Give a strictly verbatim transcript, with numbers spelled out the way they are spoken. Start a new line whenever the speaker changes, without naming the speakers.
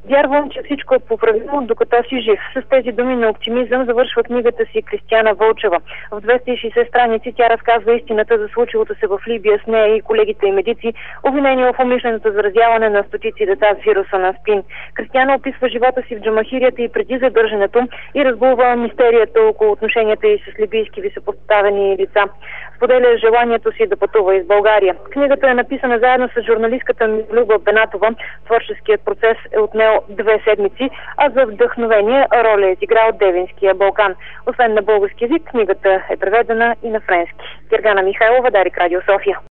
Вярвам, че всичко е поправимо, докато си жив. С тези думи на оптимизъм завършва книгата си Кристияна Вълчева. В двеста и шейсет страници тя разказва истината за случилото се в Либия с нея и колегите и медици, обвинени в умишленото заразяване на стотици деца с вируса на СПИН. Кристияна описва живота си в джамахирията и преди задържането и разбулва мистерията около отношенията й с либийски високопоставени лица. Споделя желанието си да пътува из България. Книгата е написана заедно с журналистката Люба Бенатова. Творческият процес е отнел две седмици, а за вдъхновение роля е изиграл Девинския Балкан. Освен на български език, книгата е преведена и на френски. Гергана Михайлова, Дарик, Радио София.